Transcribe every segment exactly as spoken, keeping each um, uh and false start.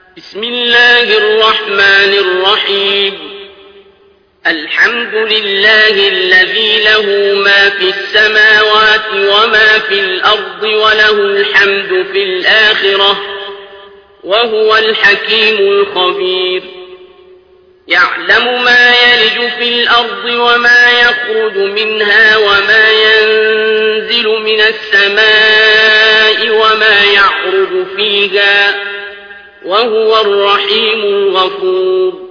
بسم الله الرحمن الرحيم الحمد لله الذي له ما في السماوات وما في الأرض وله الحمد في الآخرة وهو الحكيم الخبير يعلم ما يلج في الأرض وما يخرج منها وما ينزل من السماء وما يعرج فيها وهو الرحيم الغفور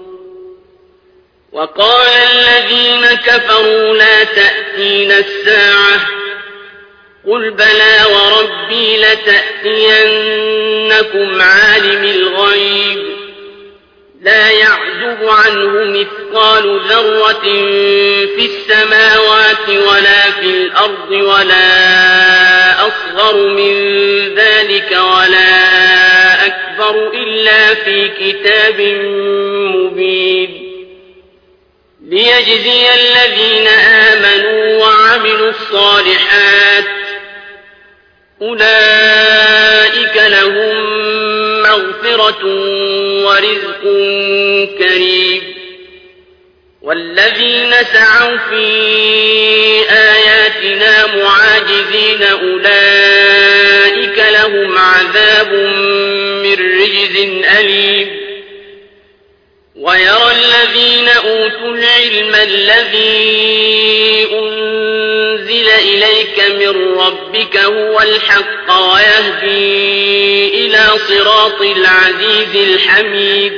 وقال الذين كفروا لا تأتينا الساعة قل بلى وربي لتأتينكم عالم الغيب لا يعزب عنه مثقال ذرة في السماوات ولا في الأرض ولا أصغر من ذلك ولا أكبر إلا في كتاب مبين ليجزي الذين آمنوا وعملوا الصالحات أولئك لهم مغفرة ورزق كريم والذين سعوا في آياتنا معاجزين أولئك لهم عذاب من رجز أليم ويرى الذين أوتوا العلم الذي أنزل إليك من ربك هو الحق ويهدي إلى صراط العزيز الحميد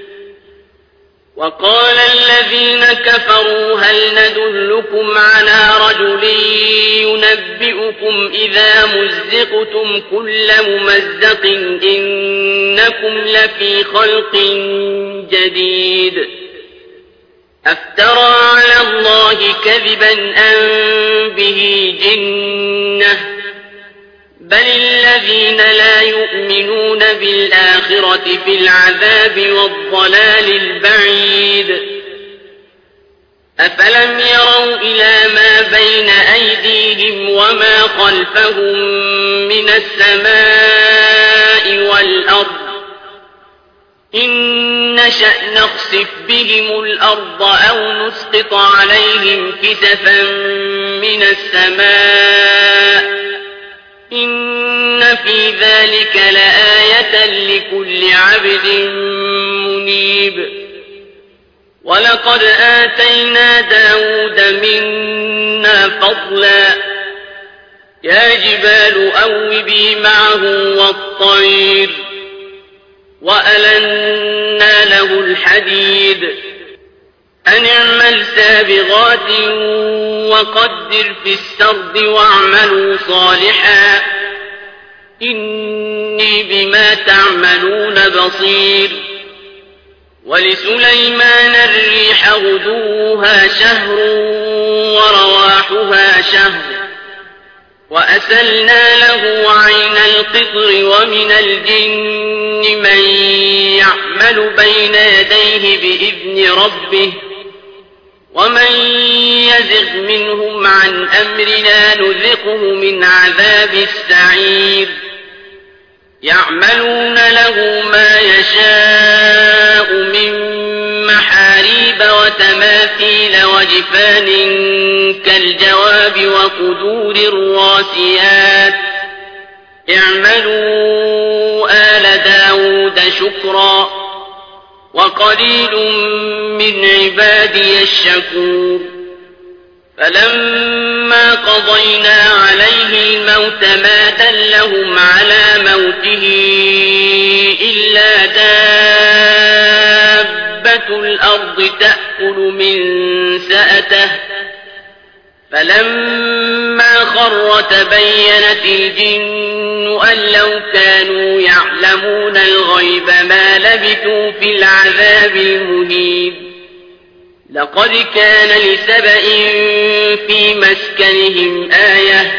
وقال الذين كفروا هل ندلكم على رجل ينبئكم إذا مزقتم كل ممزق إنكم لفي خلق جديد أفترى على الله كذبا أم به جنة بل الذين لا يؤمنون بالآخرة في العذاب والضلال البعيد أفلم يروا إلى ما بين أيديهم وما خلفهم من السماء والأرض إن نشأ نخسف بهم الأرض أو نسقط عليهم كسفا من السماء إن في ذلك لآية لكل عبد منيب ولقد آتينا داود منا فضلا يا جبال أوبي معه والطير وألنا له الحديد أن اعمل سابغات وقدر في السرد واعملوا صالحا إني بما تعملون بصير ولسليمان الريح غدوها شهر ورواحها شهر وأسلنا له عين القطر ومن الجن من يعمل بين يديه بإذن ربه ومن يزغ منهم عن أمرنا نذقه من عذاب السعير يعملون له ما يشاء من محاريب وتماثيل وجفان كالجواب وقدور الراسيات اعملوا آل داود شكرا وقليل من عبادي الشكور فلما قضينا عليه الموت ما دلهم على موته إلا دابة الأرض تأكل من سأته فلما خر تبينت الجن أن لو كانوا يعلمون الغيب ما لبثوا في العذاب المهين لقد كان لسبإ في مسكنهم آية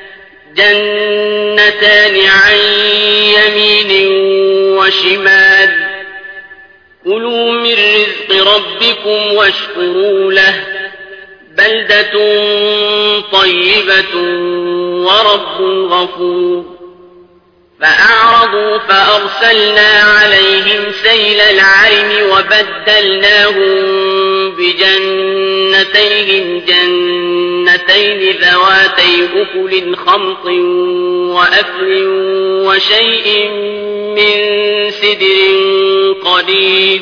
جنتان عن يمين وشمال كلوا من رزق ربكم واشكروا له بلدة طيبة ورب غفور فأعرضوا فأرسلنا عليهم سيل العرم وبدلناهم بجنتيهم جنتين ذواتي أكل خمط وأثل وشيء من سدر قليل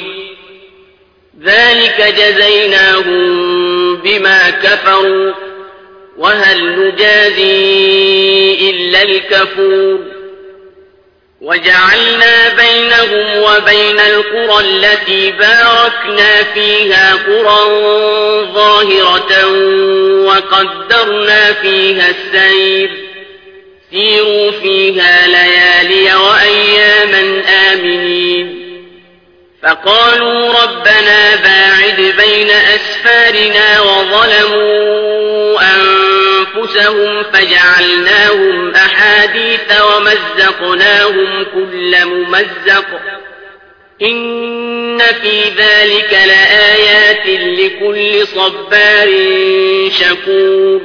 ذلك جزيناهم بما كفروا وهل نجازي إلا الكفور وجعلنا بينهم وبين القرى التي باركنا فيها قرى ظاهرة وقدرنا فيها السير سيروا فيها ليالي وأياما آمنين فقالوا ربنا باعد بين أسفارنا وظلموا أنفسهم فجعلناهم أحاديث ومزقناهم كل ممزق إن في ذلك لآيات لكل صبار شكور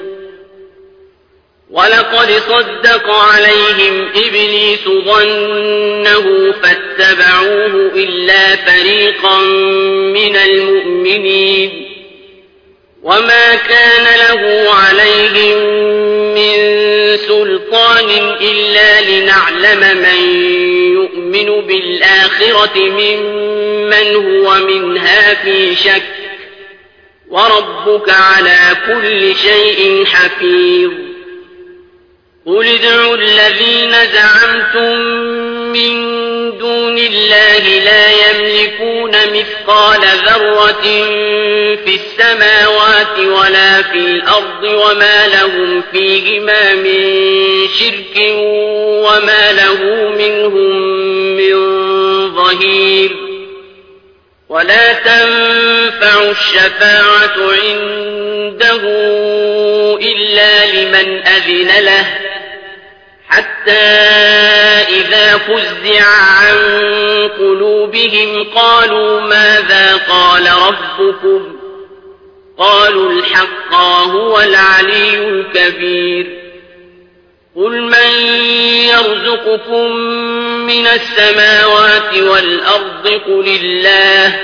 ولقد صدق عليهم إبليس ظنه فاتبعوه إلا فريقا من المؤمنين وما كان له عليهم من سلطان إلا لنعلم من يؤمن بالآخرة ممن هو منها في شك وربك على كل شيء حفيظ قل ادعوا الذين زعمتم من دون الله لا يملكون مثقال ذرة في السماوات ولا في الأرض وما لهم فيهما من شرك وما له منهم من ظهير ولا تنفع الشفاعة عنده إلا لمن أذن له حتى إذا فزع عن قلوبهم قالوا ماذا قال ربكم قالوا الحق هو العلي الكبير قل من يرزقكم من السماوات والأرض قل الله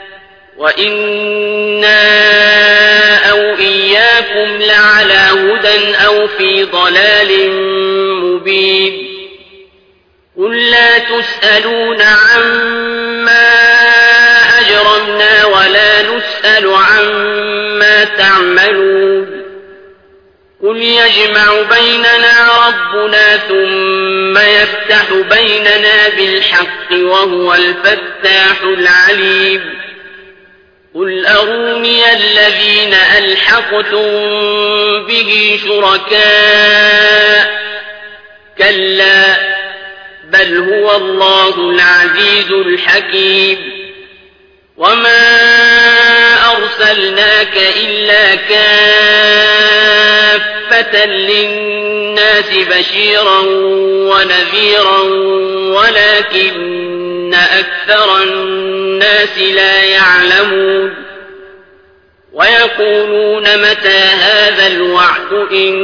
وإنا أو إياكم لعلى هدى أو في ضلال مبين قل لا تسألون عما أجرمنا ولا نسأل عما تعملون قل يجمع بيننا ربنا ثم يفتح بيننا بالحق وهو الفتاح العليم قل أروني الذين ألحقتم به شركاء كلا بل هو الله العزيز الحكيم وما أرسلناك إلا كافة للناس بشيرا ونذيرا ولكن أكثر الناس لا يعلمون ويقولون متى هذا الوعد إن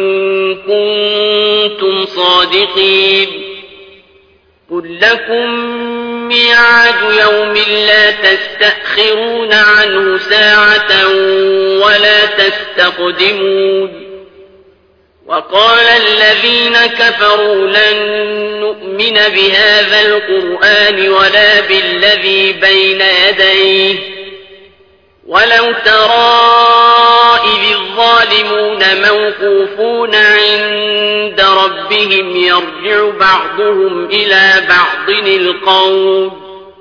كنتم صادقين قل لكم ميعاد يوم لا تستأخرون عنه ساعة ولا تستقدمون وقال الذين كفروا لن نؤمن بهذا القرآن ولا بالذي بين يديه ولو ترى إذ الظالمون موقوفون عند ربهم يرجع بعضهم إلى بعض القول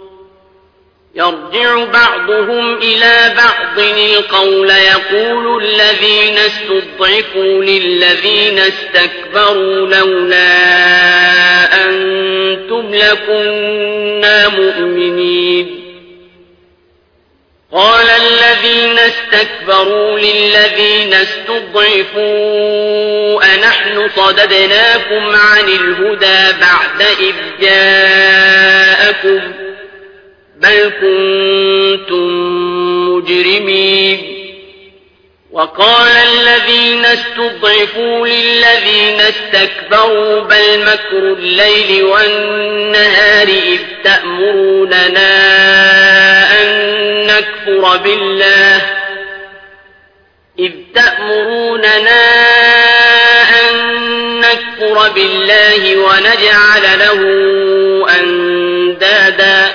يرجع بعضهم إلى بعض القول يقول الذين استضعفوا للذين استكبروا لولا أنتم لكنا مؤمنين قال الذين استكبروا للذين استضعفوا أنحن صددناكم عن الهدى بعد إذ جاءكم بل كنتم مجرمين وقال الذين استضعفوا للذين استكبروا بل مكر الليل والنهار إذ تأمروننا نكفر بالله إذ تأمروننا أن نكفر بالله ونجعل له أندادا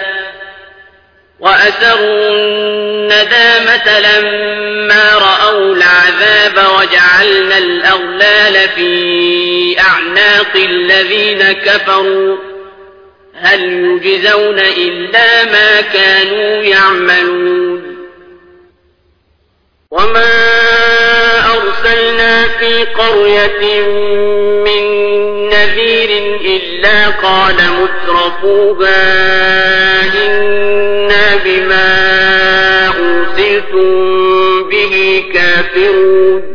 وأسروا الندامة لما رأوا العذاب وجعلنا الأغلال في أعناق الذين كفروا هل يجزون إلا ما كانوا يعملون وما أرسلنا في قرية من نذير إلا قال مترفوها إنا بما أرسلتم به كافرون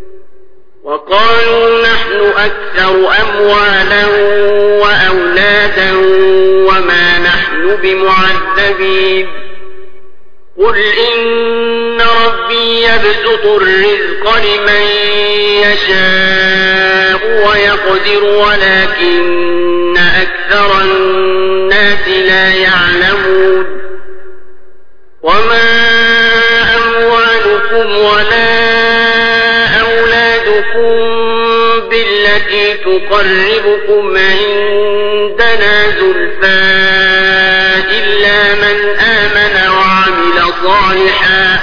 وقالوا نحن أكثر أموالا وأولادا وما نحن بمعذبين قل إن ربي يبسط الرزق لمن يشاء ويقدر ولكن أكثر الناس لا يعلمون وما أموالكم ولا أولادكم بالتي تقربكم عندنا زلفى إلا من آمن وعمل صالحا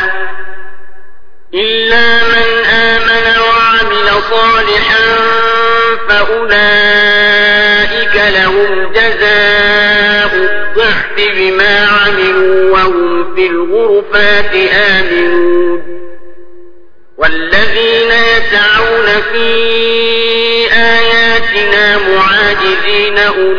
إلا من آمن وعمل صالحا فأولئك لهم جزاء الضعف بما عملوا وهم في الغرفات آمنون والذين يسعون في آياتنا معاجزين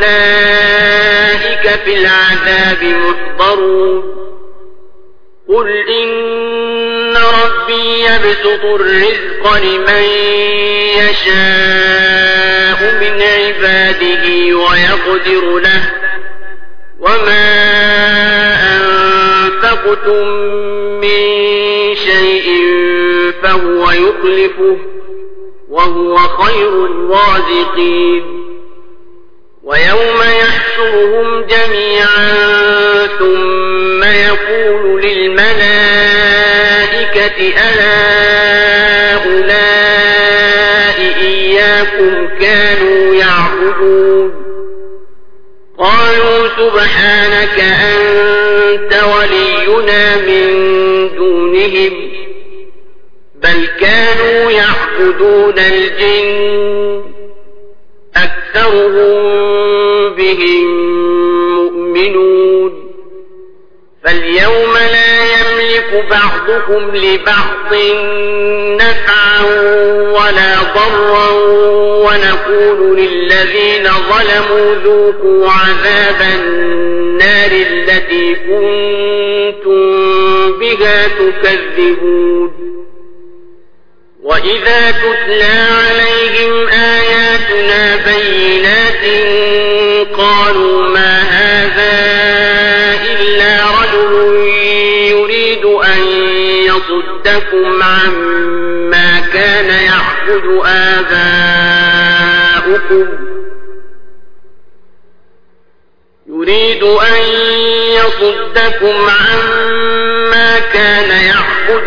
أولئك في العذاب محضرون قل إن ربي يبسط الرزق لمن يشاء من عباده ويقدر له وما أنفقتم من شيء فهو يخلفه وهو خير الرازقين ويوم يحشرهم جميعا ثم يقول للملائكة أهؤلاء إياكم كانوا يعبدون قالوا سبحانك أنت ولينا من دونهم بل كانوا يعبدون الجن أكثرهم بهم مؤمنون فاليوم لا يملك بعضكم لبعض نفعا ولا ضرا ونقول للذين ظلموا ذوقوا عذاب النار التي كنتم بها تكذبون وإذا تتلى عليهم آياتنا بينات قالوا ما هذا إلا رجل يريد أن يصدكم عما كان يعبد آباؤكم يريد أن يصدكم عما كان يعبد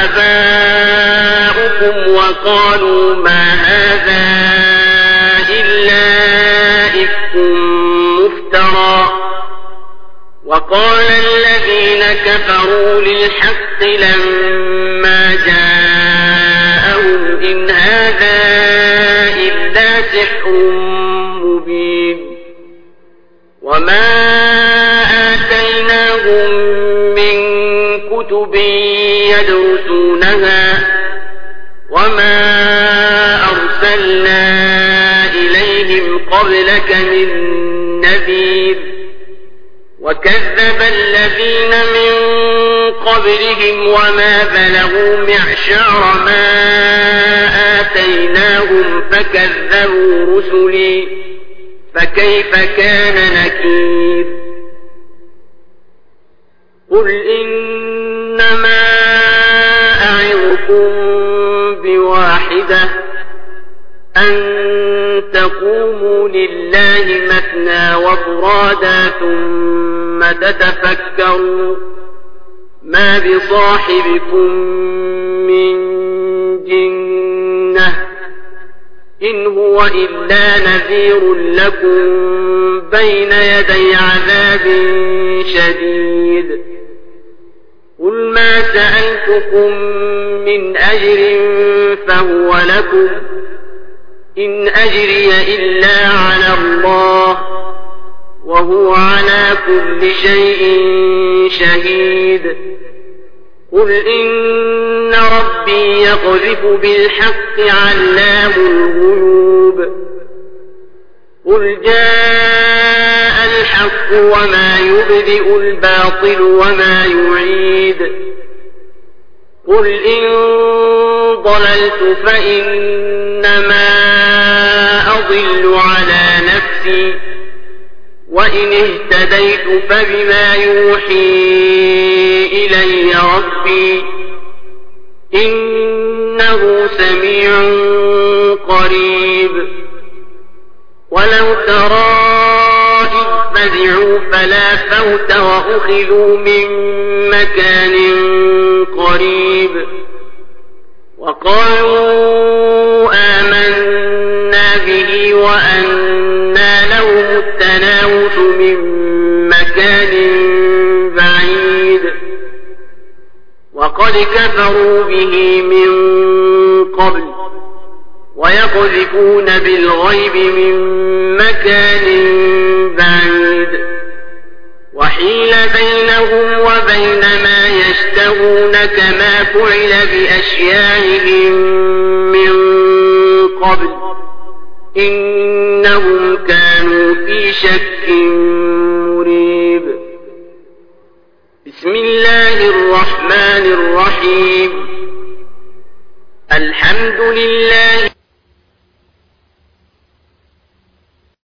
آباؤكم وقالوا ما هذا إلا إفك مفترى وقال الذين كفروا للحق لما جاءهم إن هذا إلا سحر مبين وما آتيناهم من كتب يدرسونها وما أرسلنا إليهم قبلك من نذير وكذب الذين من قبلهم وما بلغوا معشار ما آتيناهم فكذبوا رسلي فكيف كان نكير قل إنما أعظكم بواحدة أن تقوموا لله مثنى وفرادا ثم تتفكروا ما بصاحبكم من جنة إن هو إلا نذير لكم بين يدي عذاب شديد قل ما سألتكم من أجر فهو لكم إن أجري إلا على الله وهو على كل شيء شهيد قل إن ربي يقذف بالحق علام الغيوب قل جاء الحق وما يبدئ الباطل وما يعيد قل إن ضللت فإنما أضل على نفسي وإن اهتديت فبما يوحي إلي ربي إنه سميع قريب ولو ترى إذ فزعوا فلا فوت وأخذوا من مكان قريب وقالوا آمنا به وأنى لهم التناوش من مكان بعيد وقد كفروا به من قبل ويقذفون بالغيب من مكان بعيد وحيل بينهم وبين ما يشتهون كما فعل بأشياعهم من قبل إنهم كانوا في شك مريب بسم الله الرحمن الرحيم الحمد لله